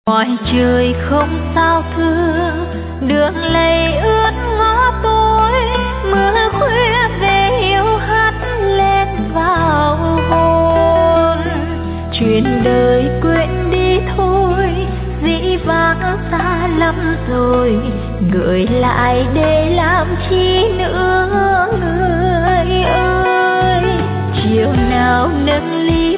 Ngoài trời không sao thương, đường lầy ướt ngõ tối, mưa khuya về hiu hắt lên vào hồn. Chuyện đời quên đi thôi, dĩ vãng xa lắm rồi, gửi lại để làm chi nữa người ơi. Chiều nào nâng ly